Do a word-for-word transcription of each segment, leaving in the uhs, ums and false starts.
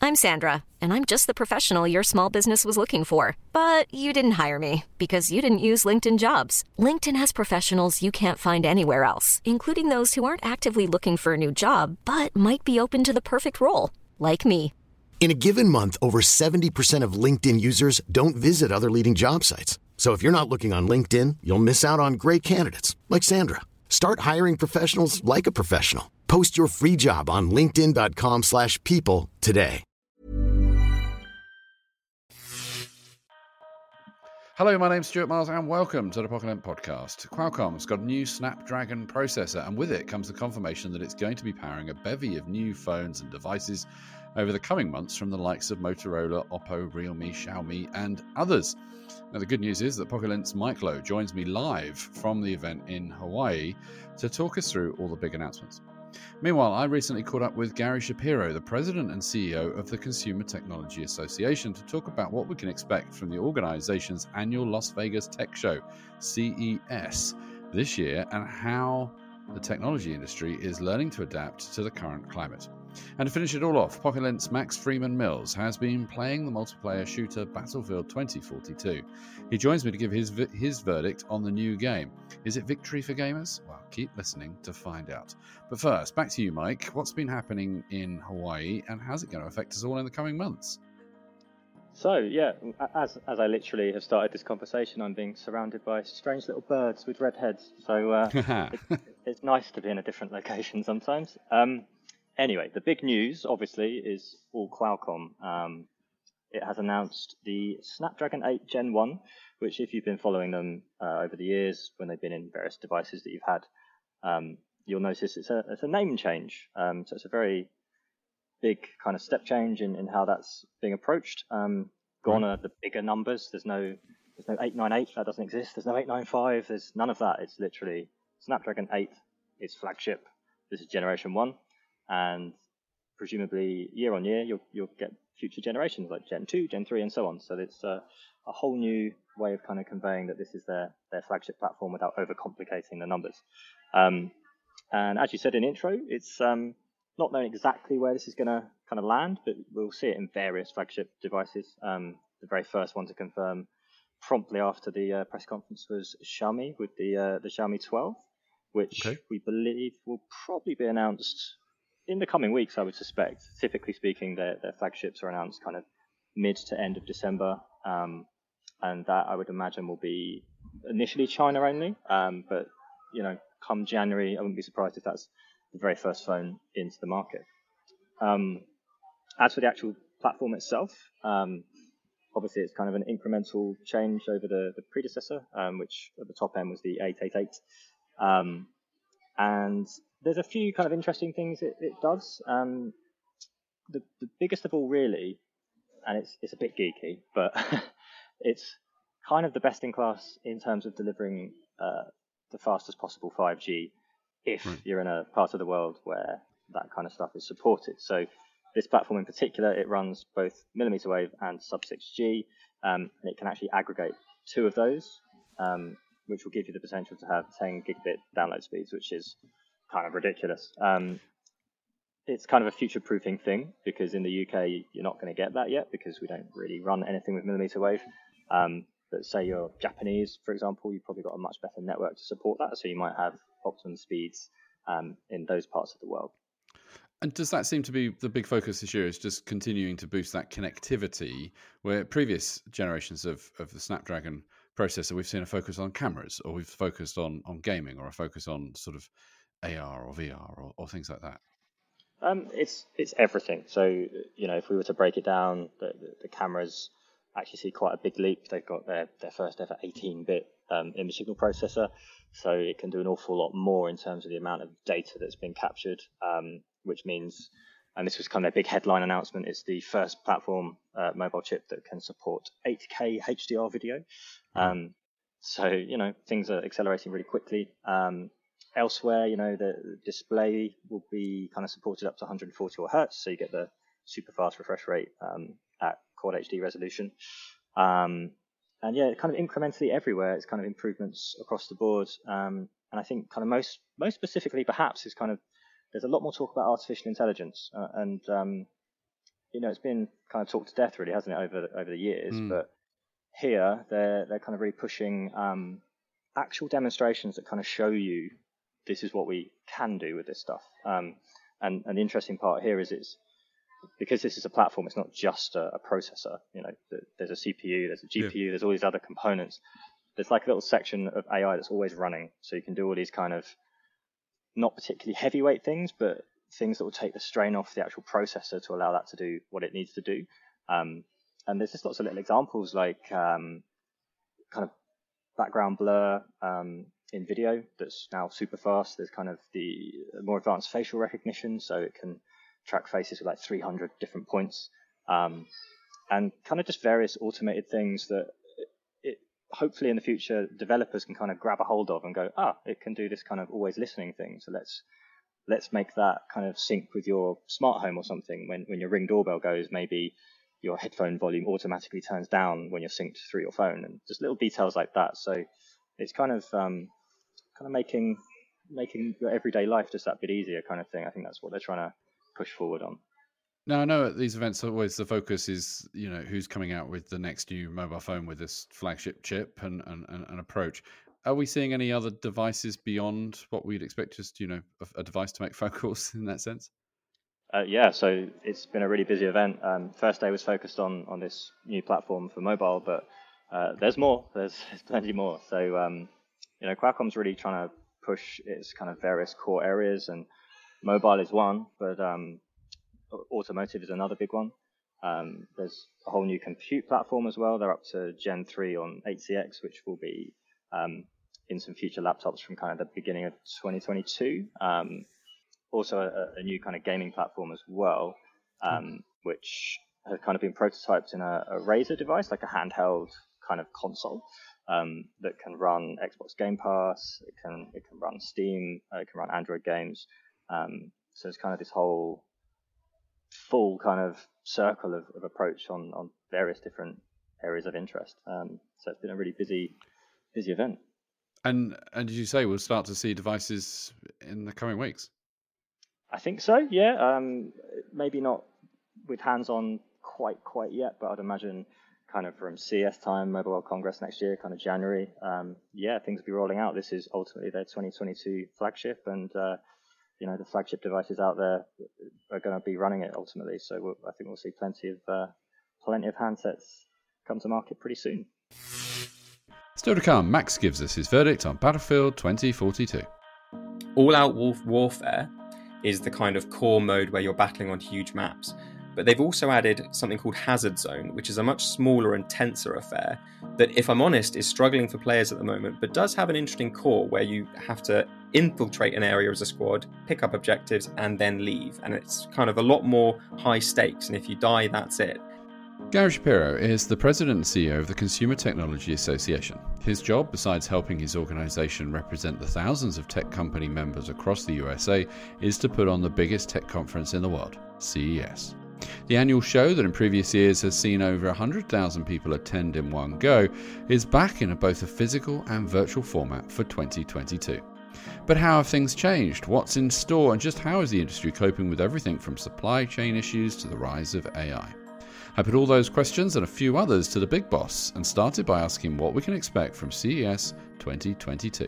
I'm Sandra, and I'm just the professional your small business was looking for. But you didn't hire me because you didn't use LinkedIn Jobs. LinkedIn has professionals you can't find anywhere else, including those who aren't actively looking for a new job, but might be open to the perfect role, like me. In a given month, over seventy percent of LinkedIn users don't visit other leading job sites. So if you're not looking on LinkedIn, you'll miss out on great candidates like Sandra. Start hiring professionals like a professional. Post your free job on linkedin dot com slash people today. Hello, my name's Stuart Miles and welcome to the Apocalypse Podcast. Qualcomm's got a new Snapdragon processor, and with it comes the confirmation that it's going to be powering a bevy of new phones and devices over the coming months from the likes of Motorola, Oppo, Realme, Xiaomi and others. Now, the good news is that Apocalypse Mike Lowe joins me live from the event in Hawaii to talk us through all the big announcements. Meanwhile, I recently caught up with Gary Shapiro, the president and C E O of the Consumer Technology Association, to talk about what we can expect from the organization's annual Las Vegas Tech Show, C E S, this year, and how the technology industry is learning to adapt to the current climate. And to finish it all off, Apocalypse Max Freeman Mills has been playing the multiplayer shooter Battlefield twenty forty-two. He joins me to give his his verdict on the new game. Is it victory for gamers? Well, keep listening to find out. But first, back to you, Mike. What's been happening in Hawaii, and how's it going to affect us all in the coming months? So, yeah, as as I literally have started this conversation, I'm being surrounded by strange little birds with red heads. So uh, it, it's nice to be in a different location sometimes. Um, Anyway, the big news, obviously, is all Qualcomm. Um, it has announced the Snapdragon eight Gen one, which if you've been following them uh, over the years, when they've been in various devices that you've had, um, you'll notice it's a, it's a name change. Um, so it's a very big kind of step change in, in how that's being approached. Um, gone are the bigger numbers. There's no there's no eight ninety-eight, that doesn't exist. There's no eight ninety-five, there's none of that. It's literally Snapdragon eight is flagship. This is generation one. And presumably year on year, you'll you'll get future generations like Gen two, Gen three, and so on. So it's a, a whole new way of kind of conveying that this is their, their flagship platform without overcomplicating the numbers. Um, and as you said in intro, it's um, not known exactly where this is going to kind of land, but we'll see it in various flagship devices. Um, the very first one to confirm promptly after the uh, press conference was Xiaomi with the uh, the Xiaomi twelve, which okay. we believe will probably be announced in the coming weeks, I would suspect. Typically speaking, their, their flagships are announced kind of mid to end of December. Um, and that, I would imagine, will be initially China only. Um, but, you know, come January, I wouldn't be surprised if that's the very first phone into the market. Um, as for the actual platform itself, um, obviously it's kind of an incremental change over the, the predecessor, um, which at the top end was the eight eighty-eight. Um, and there's a few kind of interesting things it, it does. Um, the, the biggest of all, really, and it's it's a bit geeky, but it's kind of the best in class in terms of delivering uh, the fastest possible five G if right. you're in a part of the world where that kind of stuff is supported. So this platform in particular, it runs both millimeter wave and sub six G, um, and it can actually aggregate two of those, um, which will give you the potential to have ten gigabit download speeds, which is kind of ridiculous. Um, it's kind of a future-proofing thing because in the U K you're not going to get that yet because we don't really run anything with millimeter wave. Um, but say you're Japanese, for example, you've probably got a much better network to support that, so you might have optimum speeds um, in those parts of the world. And does that seem to be the big focus this year, is just continuing to boost that connectivity, where previous generations of, of the Snapdragon processor, we've seen a focus on cameras, or we've focused on, on gaming, or a focus on sort of A R or V R or, or things like that? Um, it's it's everything. So, you know, if we were to break it down, the, the, the cameras actually see quite a big leap. They've got their, their first ever eighteen-bit um, image signal processor, so it can do an awful lot more in terms of the amount of data that's been captured, um, which means, and this was kind of a big headline announcement, it's the first platform uh, mobile chip that can support eight K H D R video. Um, so, you know, things are accelerating really quickly. Um, Elsewhere, you know, the display will be kind of supported up to one hundred forty hertz, so you get the super fast refresh rate um, at Quad H D resolution. Um, and yeah, kind of incrementally everywhere, it's kind of improvements across the board. Um, and I think kind of most most specifically, perhaps, is kind of there's a lot more talk about artificial intelligence, uh, and um, you know, it's been kind of talked to death, really, hasn't it, over the, over the years? Mm. But here, they're they're kind of really pushing um, actual demonstrations that kind of show you this is what we can do with this stuff. Um, and and the interesting part here is it's because this is a platform. It's not just a, a processor. You know, there's a C P U, there's a G P U, yeah. There's all these other components. There's like a little section of A I that's always running, so you can do all these kind of not particularly heavyweight things, but things that will take the strain off the actual processor to allow that to do what it needs to do. Um, and there's just lots of little examples like um, kind of background blur um, in video that's now super fast. There's kind of the more advanced facial recognition, so it can track faces with like three hundred different points, um, and kind of just various automated things that it, hopefully in the future developers can kind of grab a hold of and go, ah, it can do this kind of always listening thing. So let's let's make that kind of sync with your smart home or something. When when your Ring doorbell goes, maybe your headphone volume automatically turns down when you're synced through your phone, and just little details like that. So it's kind of um, kind of making making your everyday life just that bit easier, kind of thing. I think that's what they're trying to push forward on. Now, I know at these events always the focus is, you know, who's coming out with the next new mobile phone with this flagship chip and and, and, and approach. Are we seeing any other devices beyond what we'd expect, just, you know, a, a device to make phone calls in that sense? Uh, yeah, so it's been a really busy event. Um, first day was focused on on this new platform for mobile, but uh, there's more. There's, there's plenty more. So, um, you know, Qualcomm's really trying to push its kind of various core areas, and mobile is one, but um, automotive is another big one. Um, there's a whole new compute platform as well. They're up to Gen three on eight C X, which will be um, in some future laptops from kind of the beginning of twenty twenty-two. Um, also a, a new kind of gaming platform as well, um, which has kind of been prototyped in a, a Razer device, like a handheld kind of console um, that can run Xbox Game Pass. It can it can run Steam. Uh, it can run Android games. Um, so it's kind of this whole full kind of circle of, of approach on, on various different areas of interest. Um, so it's been a really busy, busy event. And and did you say we'll start to see devices in the coming weeks? I think so, yeah. Um, maybe not with hands-on quite quite yet, but I'd imagine kind of from C E S time, Mobile World Congress next year, kind of January. Um, yeah, things will be rolling out. This is ultimately their twenty twenty-two flagship, and uh, you know, the flagship devices out there are going to be running it ultimately. So we'll, I think we'll see plenty of uh, plenty of handsets come to market pretty soon. Still to come, Max gives us his verdict on Battlefield twenty forty-two. All-out wolf warfare is the kind of core mode where you're battling on huge maps. But they've also added something called Hazard Zone, which is a much smaller and tenser affair that, if I'm honest, is struggling for players at the moment, but does have an interesting core where you have to infiltrate an area as a squad, pick up objectives, and then leave. And it's kind of a lot more high stakes, and if you die, that's it. Gary Shapiro is the president and C E O of the Consumer Technology Association. His job, besides helping his organisation represent the thousands of tech company members across the U S A, is to put on the biggest tech conference in the world, C E S. The annual show that in previous years has seen over one hundred thousand people attend in one go is back in a both a physical and virtual format for twenty twenty-two. But how have things changed? What's in store? And just how is the industry coping with everything from supply chain issues to the rise of A I? I put all those questions and a few others to the big boss and started by asking what we can expect from C E S twenty twenty-two.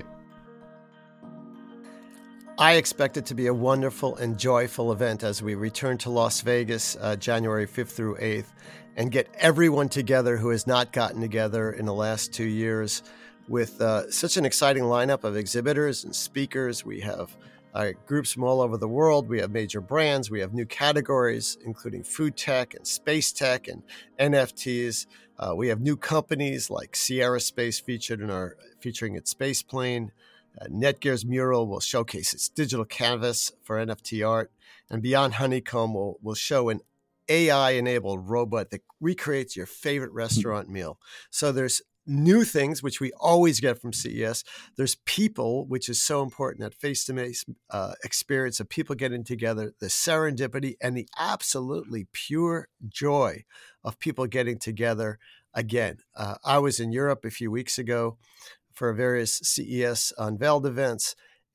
I expect it to be a wonderful and joyful event as we return to Las Vegas uh, January fifth through eighth and get everyone together who has not gotten together in the last two years with uh, such an exciting lineup of exhibitors and speakers. We have uh, groups from all over the world. We have major brands. We have new categories, including food tech and space tech and N F Ts. Uh, we have new companies like Sierra Space featured in our featuring its space plane. Uh, Netgear's mural will showcase its digital canvas for N F T art, and Beyond Honeycomb will, will show an A I-enabled robot that recreates your favorite restaurant meal. So there's new things, which we always get from C E S. There's people, which is so important, that face-to-face uh, experience of people getting together, the serendipity and the absolutely pure joy of people getting together again. Uh, I was in Europe a few weeks ago for various C E S unveiled events, and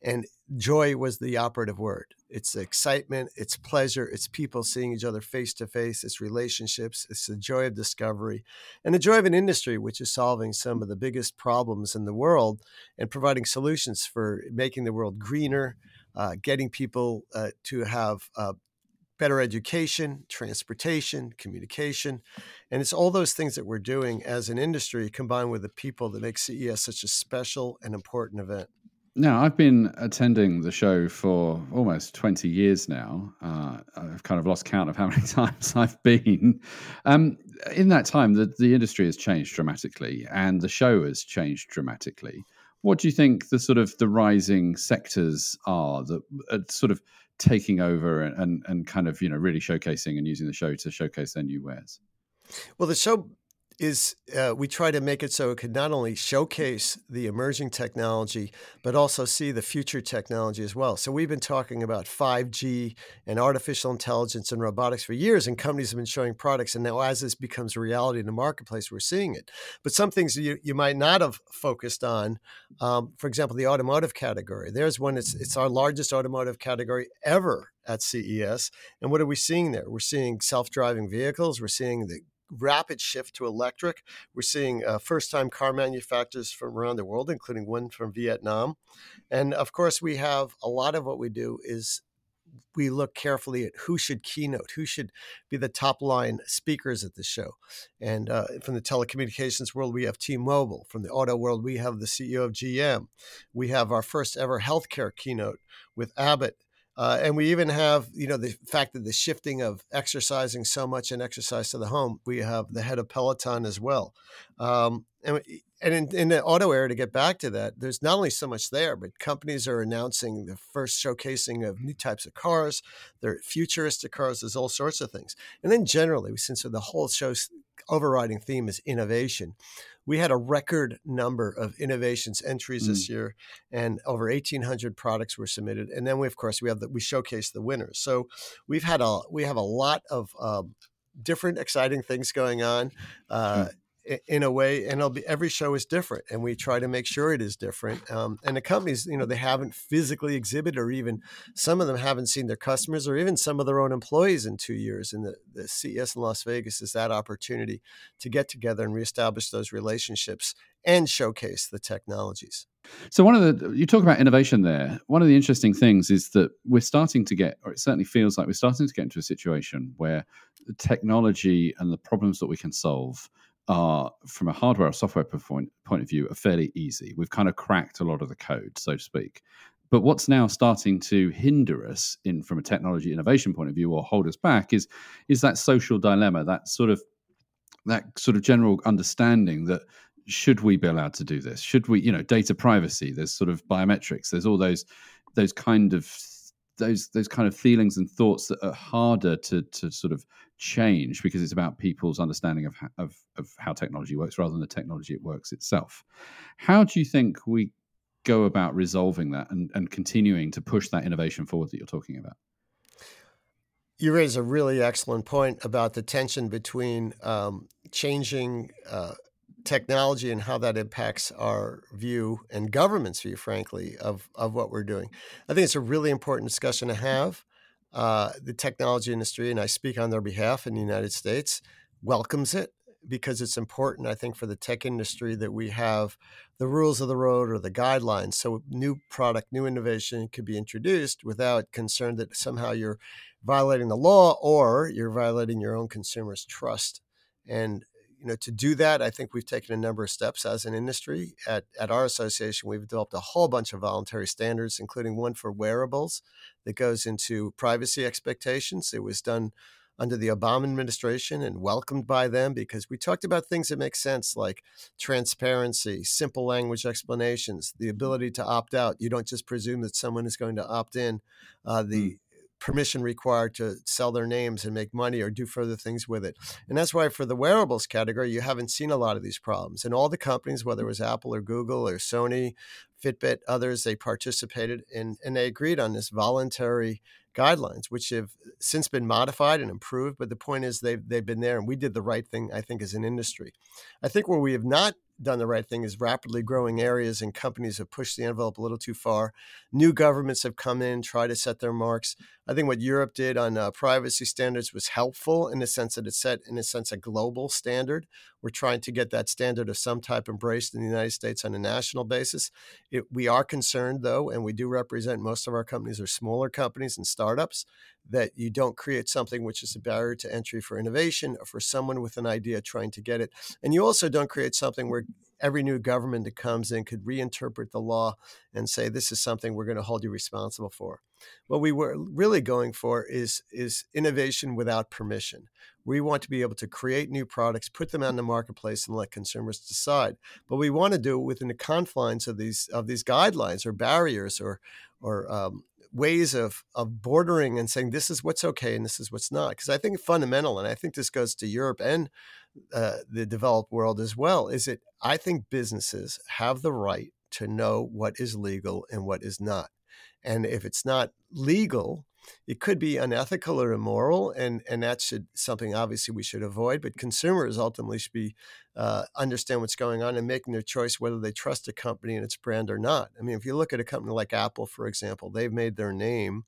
joy was the operative word. It's excitement, it's pleasure, it's people seeing each other face to face, it's relationships, it's the joy of discovery, and the joy of an industry which is solving some of the biggest problems in the world and providing solutions for making the world greener, uh, getting people uh, to have uh, better education, transportation, communication. And it's all those things that we're doing as an industry combined with the people that make C E S such a special and important event. Now, I've been attending the show for almost twenty years now. Uh, I've kind of lost count of how many times I've been. Um, in that time, the, the industry has changed dramatically and the show has changed dramatically. What do you think the sort of the rising sectors are that are sort of taking over and, and, and kind of, you know, really showcasing and using the show to showcase their new wares? Well, the show is, uh, we try to make it so it could not only showcase the emerging technology, but also see the future technology as well. So we've been talking about five G and artificial intelligence and robotics for years, and companies have been showing products. And now as this becomes a reality in the marketplace, we're seeing it. But some things you, you might not have focused on, um, for example, the automotive category. There's one, it's, it's our largest automotive category ever at C E S. And what are we seeing there? We're seeing self-driving vehicles. We're seeing the rapid shift to electric. We're seeing uh, first-time car manufacturers from around the world, including one from Vietnam. And of course, we have a lot of what we do is we look carefully at who should keynote, who should be the top line speakers at the show. And uh, from the telecommunications world, we have T-Mobile. From the auto world, we have the C E O of G M. We have our first ever healthcare keynote with Abbott. Uh, and we even have, you know, the fact that the shifting of exercising so much and exercise to the home, we have the head of Peloton as well. Um, and and in, in the auto area, to get back to that, there's not only so much there, but companies are announcing the first showcasing of new types of cars. They're futuristic cars. There's all sorts of things. And then generally, since the whole show's overriding theme is innovation, we had a record number of innovations entries mm. this year, and over eighteen hundred products were submitted. And then we, of course, we have the, we showcase the winners. So we've had a we have a lot of um, different exciting things going on. Uh, mm. in a way, and it'll be, every show is different, and we try to make sure it is different. Um, and the companies, you know, they haven't physically exhibited, or even some of them haven't seen their customers or even some of their own employees in two years. And the, the C E S in Las Vegas is that opportunity to get together and reestablish those relationships and showcase the technologies. So one of the, you talk about innovation there. One of the interesting things is that we're starting to get, or it certainly feels like we're starting to get into a situation where the technology and the problems that we can solve are, from a hardware or software point, point of view, are fairly easy. We've kind of cracked a lot of the code, so to speak. But what's now starting to hinder us in, from a technology innovation point of view, or hold us back, is is that social dilemma, that sort of that sort of general understanding that should we be allowed to do this? Should we, you know, data privacy? There's sort of biometrics. There's all those those kind of those those kind of feelings and thoughts that are harder to to sort of change, because it's about people's understanding of, of of how technology works rather than the technology it works itself. How do you think we go about resolving that and, and continuing to push that innovation forward that you're talking about? You raise a really excellent point about the tension between um, changing uh, technology and how that impacts our view and government's view, frankly, of, of what we're doing. I think it's a really important discussion to have. Uh, the technology industry, and I speak on their behalf in the United States, welcomes it because it's important, I think, for the tech industry that we have the rules of the road or the guidelines. So new product, new innovation could be introduced without concern that somehow you're violating the law or you're violating your own consumers' trust. And you know, to do that, I think we've taken a number of steps as an industry. At, at our association, we've developed a whole bunch of voluntary standards, including one for wearables that goes into privacy expectations. It was done under the Obama administration and welcomed by them because we talked about things that make sense, like transparency, simple language explanations, the ability to opt out. You don't just presume that someone is going to opt in. Uh, the mm. permission required to sell their names and make money or do further things with it. And that's why for the wearables category, you haven't seen a lot of these problems. And all the companies, whether it was Apple or Google or Sony, Fitbit, others, they participated in, and they agreed on this voluntary guidelines, which have since been modified and improved. But the point is they've, they've been there, and we did the right thing, I think, as an industry. I think where we have not done the right thing is rapidly growing areas, and companies have pushed the envelope a little too far. New governments have come in, tried to set their marks. I think what Europe did on uh, privacy standards was helpful in the sense that it set, in a sense, a global standard. We're trying to get that standard of some type embraced in the United States on a national basis. It, we are concerned, though, and we do represent, most of our companies are smaller companies and startups, that you don't create something which is a barrier to entry for innovation or for someone with an idea trying to get it. And you also don't create something where every new government that comes in could reinterpret the law and say, this is something we're going to hold you responsible for. What we were really going for is, is innovation without permission. We want to be able to create new products, put them on the marketplace, and let consumers decide. But we want to do it within the confines of these of these guidelines or barriers or or um, ways of of bordering and saying this is what's okay and this is what's not. Because I think fundamental, and I think this goes to Europe and uh, the developed world as well, is that I think businesses have the right to know what is legal and what is not. And if it's not legal, it could be unethical or immoral, and, and that should something obviously we should avoid. But consumers ultimately should be uh, understand what's going on and making their choice whether they trust a company and its brand or not. I mean, if you look at a company like Apple, for example, they've made their name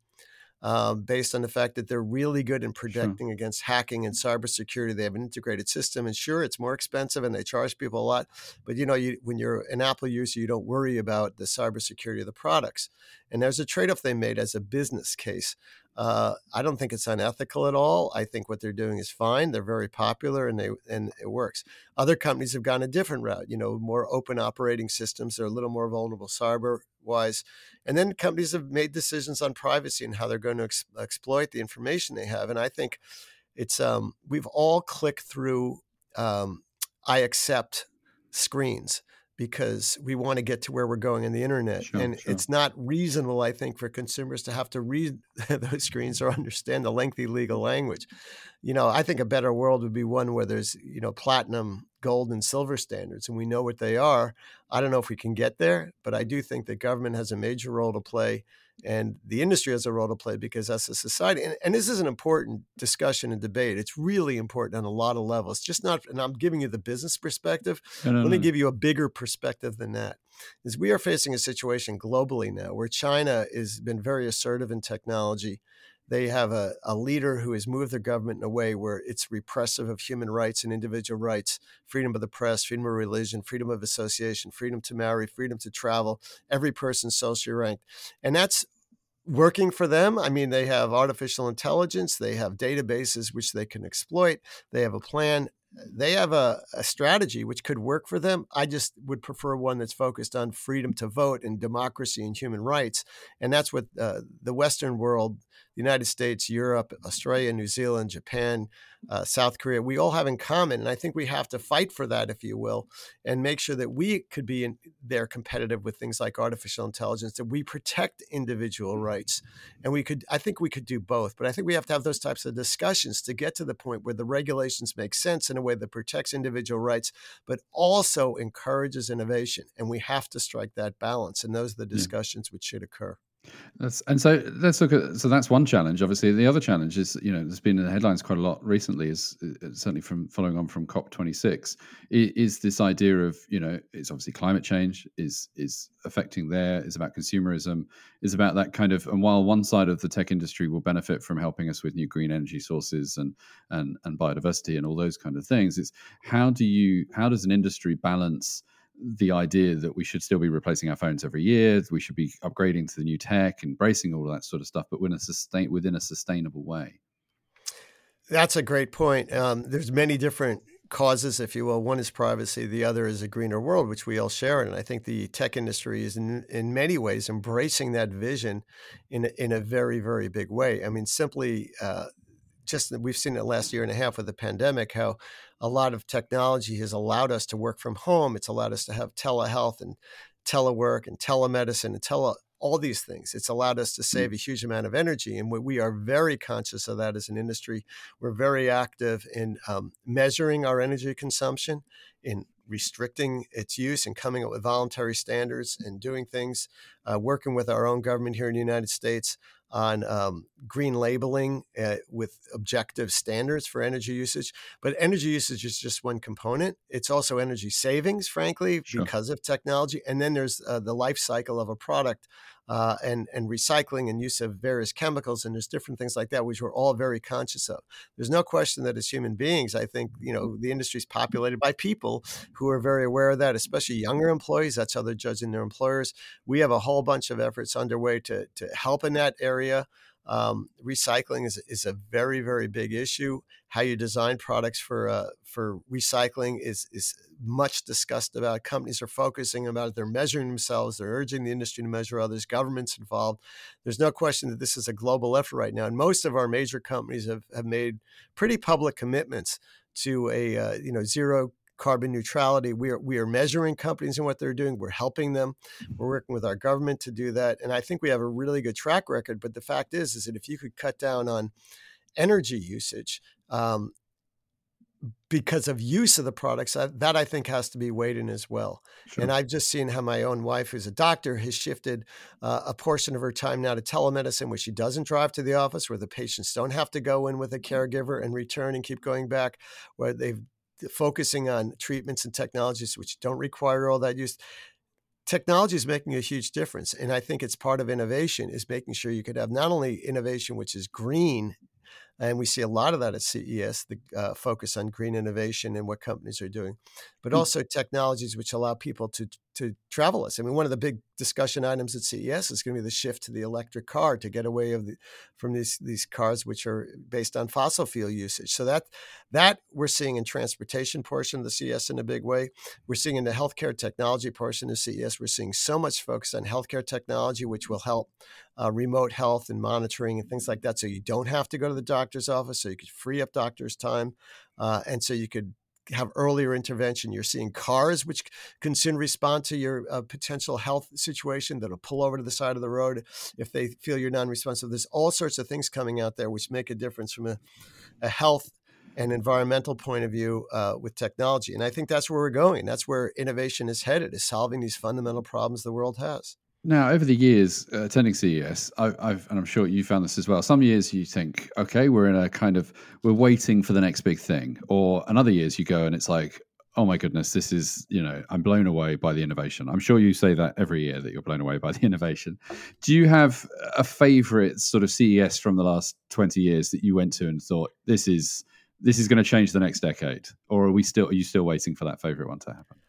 um, based on the fact that they're really good in protecting sure. against hacking and cybersecurity. They have an integrated system, and sure, it's more expensive and they charge people a lot. But you know, you, when you're an Apple user, you don't worry about the cybersecurity of the products. And there's a trade-off they made as a business case. Uh, I don't think it's unethical at all. I think what they're doing is fine. They're very popular, and they and it works. Other companies have gone a different route. You know, more open operating systems. They're a little more vulnerable cyber-wise. And then companies have made decisions on privacy and how they're going to ex- exploit the information they have. And I think it's um, we've all clicked through um, I accept screens, because we want to get to where we're going in the internet. Sure, and sure. It's not reasonable, I think, for consumers to have to read those screens or understand the lengthy legal language. You know, I think a better world would be one where there's, you know, platinum, gold, and silver standards, and we know what they are. I don't know if we can get there, but I do think that government has a major role to play, and the industry has a role to play, because as a society, and, and this is an important discussion and debate. It's really important on a lot of levels, just not, and I'm giving you the business perspective. No, no, Let no. me give you a bigger perspective than that. Is we are facing a situation globally now where China has been very assertive in technology. They have a, a leader who has moved their government in a way where it's repressive of human rights and individual rights, freedom of the press, freedom of religion, freedom of association, freedom to marry, freedom to travel, every person socially ranked. And that's working for them. I mean, they have artificial intelligence, they have databases which they can exploit, they have a plan. They have a, a strategy which could work for them. I just would prefer one that's focused on freedom to vote and democracy and human rights. And that's what uh, the Western world, the United States, Europe, Australia, New Zealand, Japan, uh, South Korea, we all have in common. And I think we have to fight for that, if you will, and make sure that we could be in there competitive with things like artificial intelligence, that we protect individual rights. And we could, I think we could do both. But I think we have to have those types of discussions to get to the point where the regulations make sense in a way that protects individual rights, but also encourages innovation. And we have to strike that balance. And those are the discussions yeah. which should occur. That's, and so let's look at, so that's one challenge. Obviously, the other challenge is, you know, there's been in the headlines quite a lot recently, is certainly from following on from COP twenty-six, is, is this idea of, you know, it's obviously climate change is is affecting there, is about consumerism, is about that kind of, and while one side of the tech industry will benefit from helping us with new green energy sources and and and biodiversity and all those kind of things, it's how do you, how does an industry balance the idea that we should still be replacing our phones every year, we should be upgrading to the new tech, embracing all of that sort of stuff, but within a, sustain, within a sustainable way? That's a great point. Um, there's many different causes, if you will. One is privacy. The other is a greener world, which we all share. And I think the tech industry is in, in many ways embracing that vision in, in a very, very big way. I mean, simply uh, just we've seen it last year and a half with the pandemic, how a lot of technology has allowed us to work from home. It's allowed us to have telehealth and telework and telemedicine and tele all these things. It's allowed us to save a huge amount of energy. And we are very conscious of that as an industry. We're very active in um, measuring our energy consumption, in restricting its use and coming up with voluntary standards and doing things, uh, working with our own government here in the United States on um, green labeling uh, with objective standards for energy usage. But energy usage is just one component. It's also energy savings, frankly, Sure. because of technology. And then there's uh, the life cycle of a product uh, and, and recycling and use of various chemicals. And there's different things like that, which we're all very conscious of. There's no question that as human beings, I think, you know, the industry is populated by people who are very aware of that, especially younger employees. That's how they're judging their employers. We have a whole bunch of efforts underway to, to help in that area. Um, recycling is, is a very, very big issue. How you design products for uh, for recycling is is much discussed about. Companies are focusing about it. They're measuring themselves. They're urging the industry to measure others. Governments involved. There's no question that this is a global effort right now. And most of our major companies have, have made pretty public commitments to a uh, you know zero carbon neutrality. We are we are measuring companies and what they're doing. We're helping them. We're working with our government to do that. And I think we have a really good track record. But the fact is, is that if you could cut down on energy usage um, because of use of the products, that, that I think has to be weighed in as well. Sure. And I've just seen how my own wife, who's a doctor, has shifted uh, a portion of her time now to telemedicine, where she doesn't drive to the office, where the patients don't have to go in with a caregiver and return and keep going back, where they've focusing on treatments and technologies which don't require all that use. Technology is making a huge difference. And I think it's part of innovation is making sure you could have not only innovation, which is green, and we see a lot of that at C E S, the uh, focus on green innovation and what companies are doing, but also technologies which allow people to to travel us. I mean, one of the big discussion items at C E S is going to be the shift to the electric car to get away of the, from these these cars which are based on fossil fuel usage. So that that we're seeing in transportation portion of the C E S in a big way. We're seeing in the healthcare technology portion of C E S, we're seeing so much focus on healthcare technology, which will help uh, remote health and monitoring and things like that. So you don't have to go to the doctor's office, so you could free up doctors' time. Uh, and so you could have earlier intervention. You're seeing cars which can soon respond to your uh, potential health situation that'll pull over to the side of the road if they feel you're non-responsive. There's all sorts of things coming out there which make a difference from a, a health and environmental point of view uh, with technology. And I think that's where we're going. That's where innovation is headed, is solving these fundamental problems the world has. Now, over the years uh, attending C E S, I, I've, and I'm sure you found this as well. Some years you think, okay, we're in a kind of, we're waiting for the next big thing. Or another years you go and it's like, oh my goodness, this is, you know, I'm blown away by the innovation. I'm sure you say that every year that you're blown away by the innovation. Do you have a favorite sort of C E S from the last twenty years that you went to and thought, this is, this is going to change the next decade? Or are we still, are you still waiting for that favorite one to happen?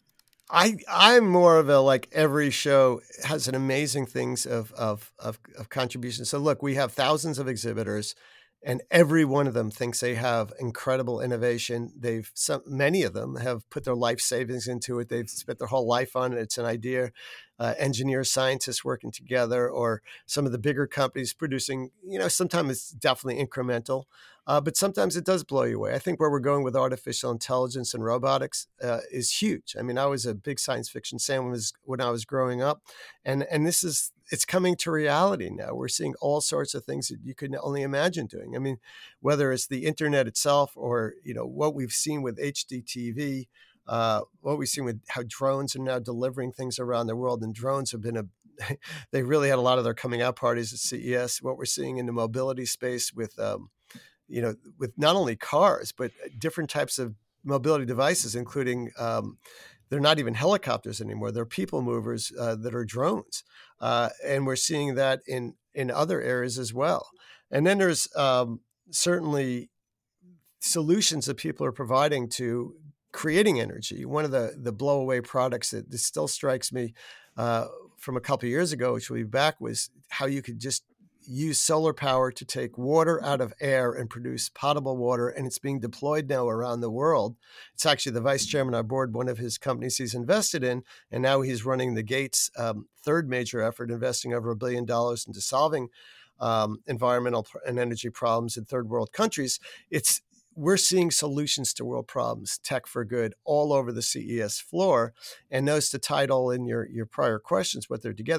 I, I'm more of a, like, every show has an amazing things of, of, of, of contribution. So look, we have thousands of exhibitors and every one of them thinks they have incredible innovation. They've, some, many of them have put their life savings into it. They've spent their whole life on it. It's an idea. Uh, engineers, scientists working together, or some of the bigger companies producing, you know, sometimes it's definitely incremental, uh, but sometimes it does blow you away. I think where we're going with artificial intelligence and robotics uh, is huge. I mean, I was a big science fiction fan when I was, when I was growing up, and, and this is, it's coming to reality now. We're seeing all sorts of things that you could only imagine doing. I mean, whether it's the internet itself or, you know, what we've seen with H D T V, Uh, what we've seen with how drones are now delivering things around the world, and drones have been a, they really had a lot of their coming out parties at C E S. What we're seeing in the mobility space with, um, you know, with not only cars, but different types of mobility devices, including, um, they're not even helicopters anymore. They're people movers uh, that are drones. Uh, and we're seeing that in, in other areas as well. And then there's um, certainly solutions that people are providing to creating energy. One of the, the blow away products that this still strikes me uh, from a couple of years ago, which we'll be back, was how you could just use solar power to take water out of air and produce potable water. And it's being deployed now around the world. It's actually the vice chairman of our board, one of his companies he's invested in. And now he's running the Gates um, third major effort, investing over a billion dollars into solving um, environmental and energy problems in third world countries. It's, we're seeing solutions to world problems, tech for good, all over the C E S floor. And those, to tie it all in your, your prior questions, what they're together,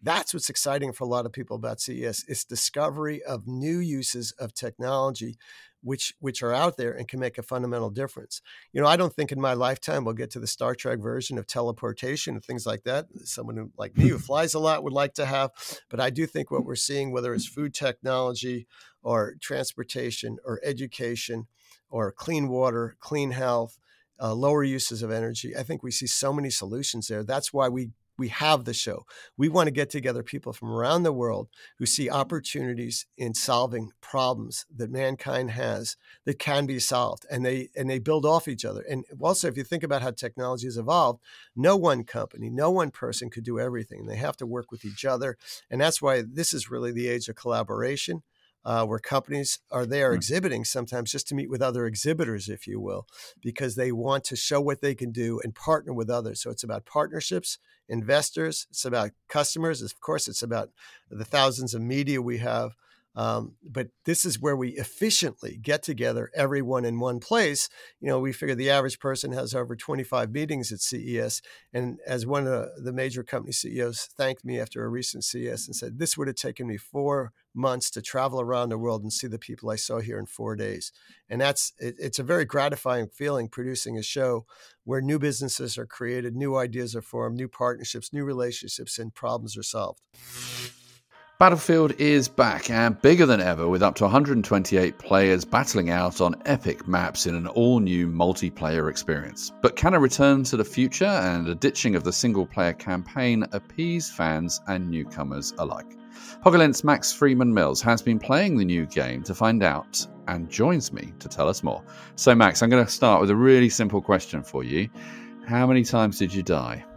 That's what's exciting for a lot of people about C E S. It's discovery of new uses of technology which which are out there and can make a fundamental difference. You know, I don't think in my lifetime we'll get to the Star Trek version of teleportation and things like that. Someone who, like me, who flies a lot would like to have. But I do think what we're seeing, whether it's food technology or transportation or education or clean water, clean health, uh, lower uses of energy, I think we see so many solutions there. That's why we We have the show. We want to get together people from around the world who see opportunities in solving problems that mankind has that can be solved, and they and they build off each other. And also, if you think about how technology has evolved, no one company, no one person could do everything. They have to work with each other, and that's why this is really the age of collaboration. Uh, where companies are there exhibiting sometimes just to meet with other exhibitors, if you will, because they want to show what they can do and partner with others. So it's about partnerships, investors, it's about customers. Of course, it's about the thousands of media we have. Um, but this is where we efficiently get together everyone in one place. You know, we figure the average person has over twenty-five meetings at C E S. And as one of the major company C E Os thanked me after a recent C E S and said, this would have taken me four months to travel around the world and see the people I saw here in four days. And that's, it, it's a very gratifying feeling producing a show where new businesses are created, new ideas are formed, new partnerships, new relationships, and problems are solved. Battlefield is back and bigger than ever, with up to one hundred twenty-eight players battling out on epic maps in an all-new multiplayer experience. But can a return to the future and a ditching of the single-player campaign appease fans and newcomers alike? Pogolent's Max Freeman-Mills has been playing the new game to find out and joins me to tell us more. So Max, I'm going to start with a really simple question for you. How many times did you die?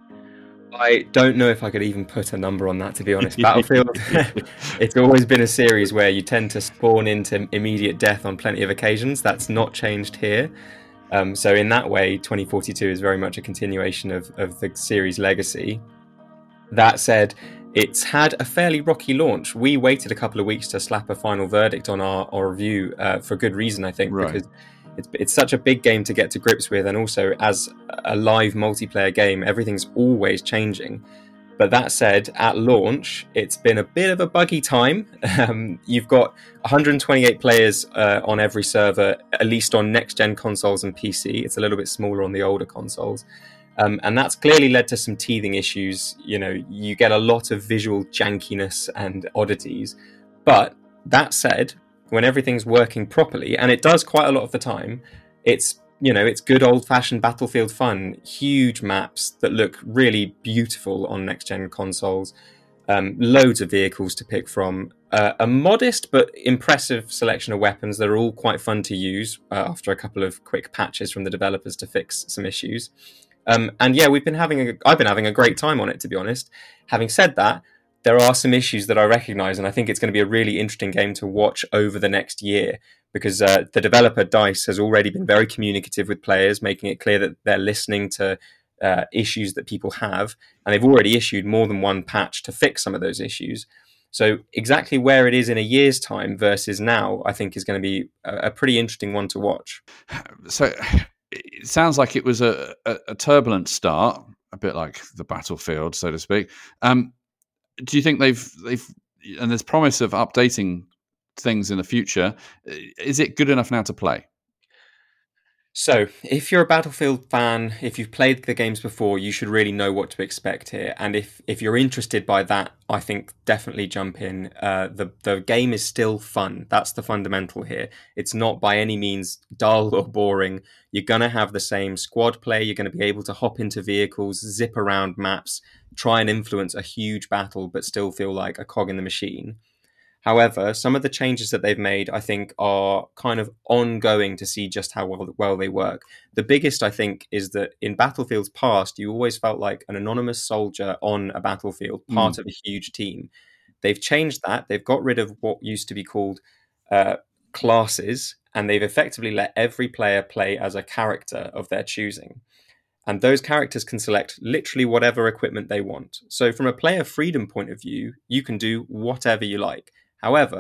I don't know if I could even put a number on that, to be honest. Battlefield, it's always been a series where you tend to spawn into immediate death on plenty of occasions. That's not changed here. Um, so in that way, twenty forty-two is very much a continuation of, of the series' legacy. That said, it's had a fairly rocky launch. We waited a couple of weeks to slap a final verdict on our, our review uh, for good reason, I think, right. because It's, it's such a big game to get to grips with, and also as a live multiplayer game, everything's always changing. But that said, at launch, it's been a bit of a buggy time. Um, you've got one hundred twenty-eight players uh, on every server, at least on next-gen consoles and P C. It's a little bit smaller on the older consoles. Um, and that's clearly led to some teething issues. You know, you get a lot of visual jankiness and oddities. But that said, when everything's working properly, and it does quite a lot of the time, it's, you know, it's good old-fashioned Battlefield fun. Huge maps that look really beautiful on next-gen consoles. Um, loads of vehicles to pick from. Uh, a modest but impressive selection of weapons that are all quite fun to use uh, after a couple of quick patches from the developers to fix some issues. Um, and yeah, we've been having a, I've been having a great time on it, to be honest. Having said that, there are some issues that I recognise, and I think it's going to be a really interesting game to watch over the next year, because uh, the developer DICE has already been very communicative with players, making it clear that they're listening to uh, issues that people have, and they've already issued more than one patch to fix some of those issues. So exactly where it is in a year's time versus now, I think is going to be a, a pretty interesting one to watch. So it sounds like it was a, a, a turbulent start, a bit like the Battlefield, so to speak. Um, Do you think they've they've and there's promise of updating things in the future? Is it good enough now to play? So, if you're a Battlefield fan, if you've played the games before, you should really know what to expect here. And if, if you're interested by that, I think definitely jump in. Uh, the the game is still fun. That's the fundamental here. It's not by any means dull or boring. You're going to have the same squad play. You're going to be able to hop into vehicles, zip around maps, try and influence a huge battle, but still feel like a cog in the machine. However, some of the changes that they've made, I think, are kind of ongoing to see just how well, well they work. The biggest, I think, is that in Battlefield's past, you always felt like an anonymous soldier on a battlefield, part mm. of a huge team. They've changed that. They've got rid of what used to be called uh, classes, and they've effectively let every player play as a character of their choosing. And those characters can select literally whatever equipment they want. So from a player freedom point of view, you can do whatever you like. However,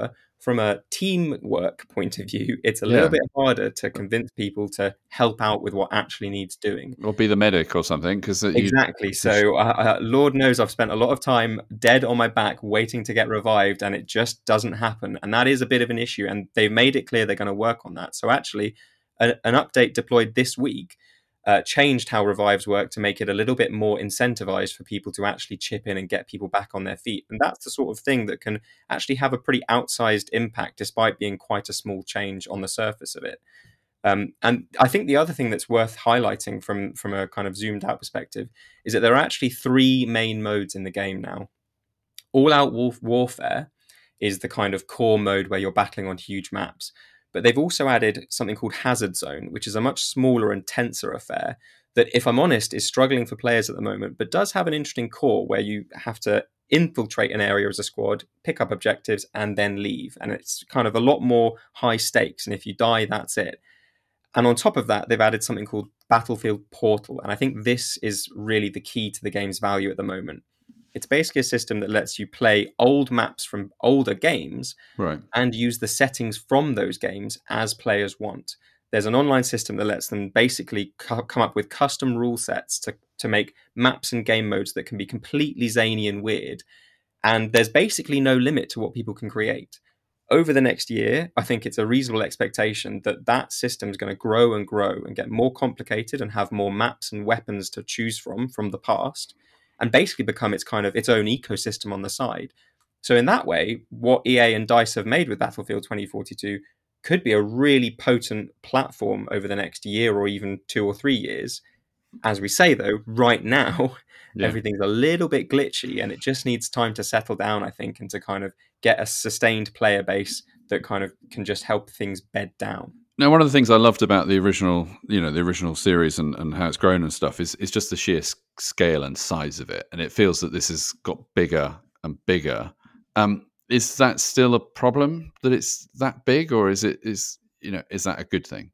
from a teamwork point of view, it's a Yeah. little bit harder to convince people to help out with what actually needs doing. Or be the medic or something. Cause Exactly. So, uh, uh, Lord knows I've spent a lot of time dead on my back waiting to get revived, and it just doesn't happen. And that is a bit of an issue. And they've made it clear they're going to work on that. So, actually, a, an update deployed this week uh, changed how revives work to make it a little bit more incentivized for people to actually chip in and get people back on their feet. And that's the sort of thing that can actually have a pretty outsized impact, despite being quite a small change on the surface of it. Um, and I think the other thing that's worth highlighting from, from a kind of zoomed out perspective is that there are actually three main modes in the game now. All-out warfare is the kind of core mode where you're battling on huge maps. But they've also added something called Hazard Zone, which is a much smaller and tenser affair that, if I'm honest, is struggling for players at the moment, but does have an interesting core where you have to infiltrate an area as a squad, pick up objectives, and then leave. And it's kind of a lot more high stakes. And if you die, that's it. And on top of that, they've added something called Battlefield Portal. And I think this is really the key to the game's value at the moment. It's basically a system that lets you play old maps from older games, right, and use the settings from those games as players want. There's an online system that lets them basically co- come up with custom rule sets to, to make maps and game modes that can be completely zany and weird. And there's basically no limit to what people can create. Over the next year, I think it's a reasonable expectation that that system is going to grow and grow and get more complicated and have more maps and weapons to choose from from the past, and basically become its kind of its own ecosystem on the side. So in that way, what E A and DICE have made with Battlefield twenty forty-two could be a really potent platform over the next year or even two or three years. As we say, though, right now, yeah. everything's a little bit glitchy, and it just needs time to settle down, I think, and to kind of get a sustained player base that kind of can just help things bed down. Now, one of the things I loved about the original, you know, the original series and, and how it's grown and stuff is, is just the sheer scale and size of it. And it feels that this has got bigger and bigger. Um, is that still a problem that it's that big, or is it, is, you know, is that a good thing?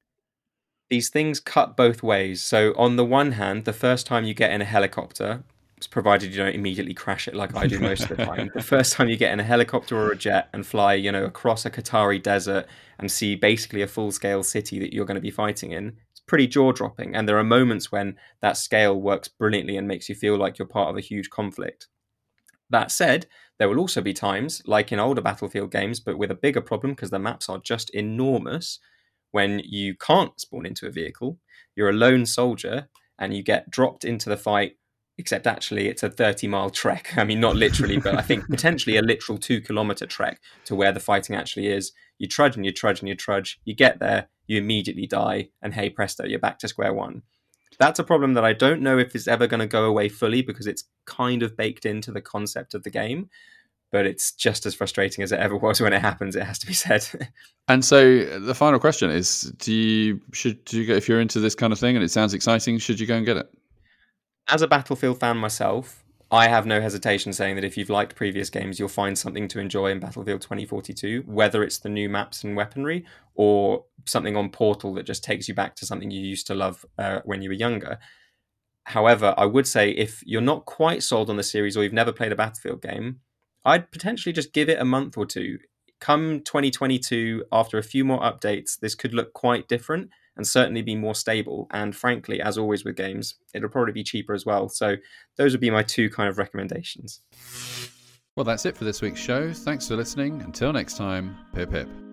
These things cut both ways. So on the one hand, the first time you get in a helicopter, provided you don't immediately crash it like I do most of the time, the first time you get in a helicopter or a jet and fly, you know, across a Qatari desert and see basically a full-scale city that you're going to be fighting in, it's pretty jaw-dropping. And there are moments when that scale works brilliantly and makes you feel like you're part of a huge conflict. That said, there will also be times, like in older Battlefield games, but with a bigger problem because the maps are just enormous, when you can't spawn into a vehicle, you're a lone soldier, and you get dropped into the fight, except actually it's a thirty-mile trek. I mean, not literally, but I think potentially a literal two-kilometre trek to where the fighting actually is. You trudge and you trudge and you trudge, you get there, you immediately die, and hey presto, you're back to square one. That's a problem that I don't know if it's ever going to go away fully, because it's kind of baked into the concept of the game. But it's just as frustrating as it ever was when it happens, it has to be said. And so the final question is, do you should do you go, if you're into this kind of thing and it sounds exciting, should you go and get it? As a Battlefield fan myself, I have no hesitation saying that if you've liked previous games, you'll find something to enjoy in Battlefield twenty forty-two, whether it's the new maps and weaponry or something on Portal that just takes you back to something you used to love uh, when you were younger. However, I would say if you're not quite sold on the series or you've never played a Battlefield game, I'd potentially just give it a month or two. Come twenty twenty-two, after a few more updates, this could look quite different and certainly be more stable. And frankly, as always with games, it'll probably be cheaper as well. So those would be my two kind of recommendations. Well, that's it for this week's show. Thanks for listening. Until next time, pip pip.